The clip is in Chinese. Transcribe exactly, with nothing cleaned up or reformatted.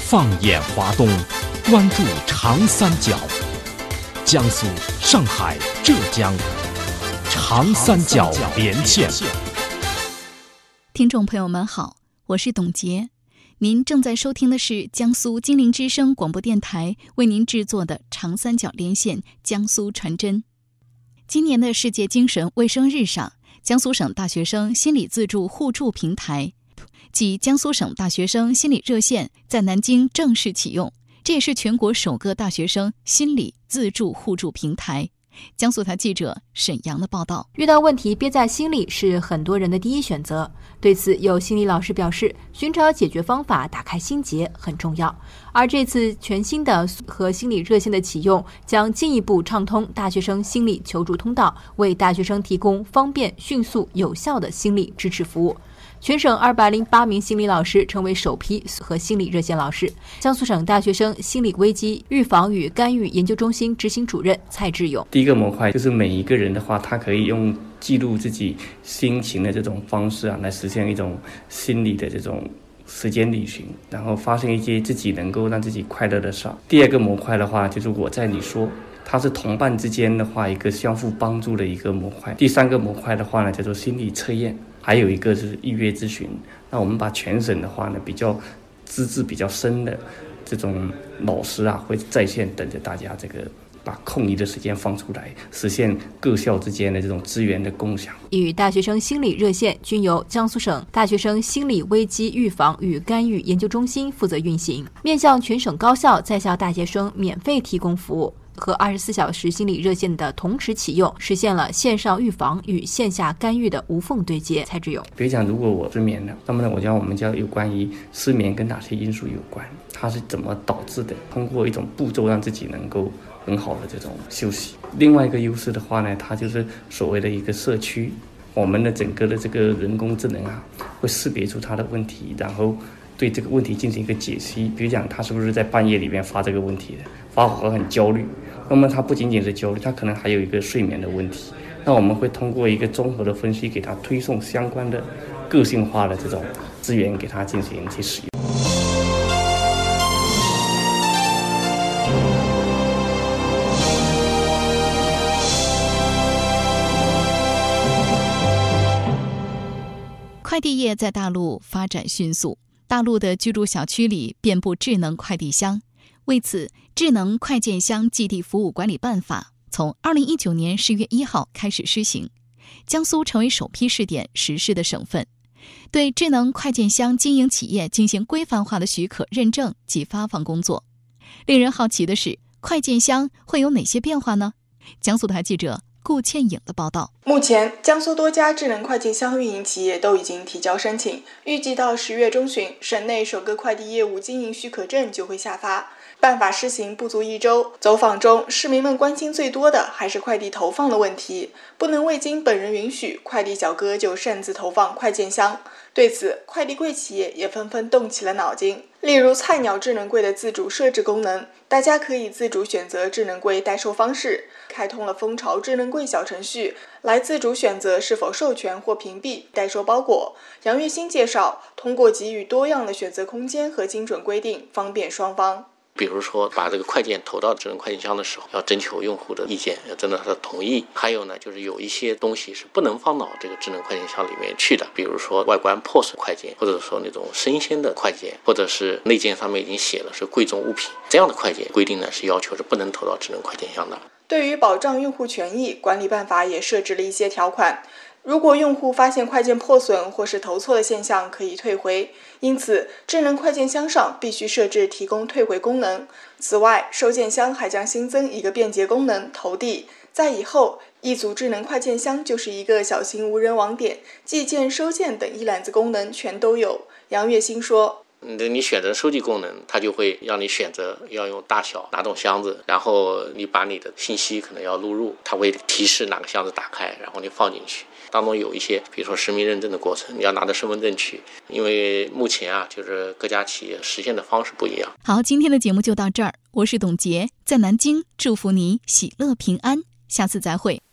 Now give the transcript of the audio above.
放眼华东，关注长三角，江苏、上海、浙江，长三角连线。 听众朋友们好，我是董洁，您正在收听的是江苏金陵之声广播电台为您制作的长三角连线江苏传真。今年的世界精神卫生日上，江苏省大学生心理自助互助平台即江苏省大学生心理热线在南京正式启用，这也是全国首个大学生心理自助互助平台。江苏台记者沈阳的报道。 遇到问题憋在心里是很多人的第一选择，对此有心理老师表示，寻找解决方法，打开心结很重要。而这次全新的和心理热线的启用，将进一步畅通大学生心理求助通道，为大学生提供方便、迅速、有效的心理支持服务。全省二百零八名心理老师成为首批和心理热线老师。江苏省大学生心理危机预防与干预研究中心执行主任蔡志勇。 第一个模块就是每一个人的话，他可以用记录自己心情的这种方式啊，来实现一种心理的这种时间旅行，然后发生一些自己能够让自己快乐的事。第二个模块的话，就是我在你说，它是同伴之间的话一个相互帮助的一个模块。第三个模块的话呢，叫做心理测验。还有一个是预约咨询。那我们把全省的话呢，比较资质比较深的这种老师啊，会在线等着大家这个把空余的时间放出来，实现各校之间的这种资源的共享。 与大学生心理热线均由江苏省大学生心理危机预防与干预研究中心负责运行，面向全省高校在校大学生免费提供服务。和二十四小时心理热线的同时启用，实现了线上预防与线下干预的无缝对接。蔡志勇， 比如讲，如果我失眠了，那么呢，我将我们叫有关于失眠跟哪些因素有关，它是怎么导致的，通过一种步骤让自己能够很好的这种休息。另外一个优势的话呢，它就是所谓的一个社区，我们的整个的这个人工智能啊，会识别出它的问题，然后对这个问题进行一个解析。比如讲，他是不是在半夜里面发这个问题的，发火很焦虑，那么他不仅仅是焦虑，他可能还有一个睡眠的问题。那我们会通过一个综合的分析，给他推送相关的个性化的这种资源给他进行去使用。 快递业在大陆发展迅速，大陆的居住小区里遍布智能快递箱。为此，智能快件箱寄递服务管理办法从二零一九年十月一号开始施行，江苏成为首批试点实施的省份，对智能快件箱经营企业进行规范化的许可认证及发放工作。令人好奇的是，快件箱会有哪些变化呢？江苏台记者顾倩颖的报道。 目前，江苏多家智能快件箱运营企业都已经提交申请，预计到十月中旬，省内首个快递业务经营许可证就会下发。办法施行不足一周，走访中，市民们关心最多的还是快递投放的问题，不能未经本人允许，快递小哥就擅自投放快件箱。对此，快递柜企业也纷纷动起了脑筋。例如菜鸟智能柜的自主设置功能，大家可以自主选择智能柜代收方式，开通了蜂巢智能柜小程序，来自主选择是否授权或屏蔽代收包裹。杨月新介绍，通过给予多样的选择空间和精准规定，方便双方。 比如说把这个快件投到智能快件箱的时候，要征求用户的意见，要征得他的同意。还有呢，就是有一些东西是不能放到这个智能快件箱里面去的，比如说外观破损快件，或者说那种生鲜的快件，或者是内件上面已经写了是贵重物品，这样的快件规定呢是要求是不能投到智能快件箱的。 对于保障用户权益，管理办法也设置了一些条款。如果用户发现快件破损或是投错的现象，可以退回，因此智能快件箱上必须设置提供退回功能。此外，收件箱还将新增一个便捷功能投递，在以后一组智能快件箱就是一个小型无人网点，寄件、收件等一揽子功能全都有。杨月新说， 你选择收寄功能，它就会让你选择要用大小哪种箱子，然后你把你的信息可能要录入，它会提示哪个箱子打开，然后你放进去。当中有一些比如说实名认证的过程，你要拿着身份证去，因为目前啊就是各家企业实现的方式不一样。 好，今天的节目就到这儿，我是董洁，在南京祝福你喜乐平安，下次再会。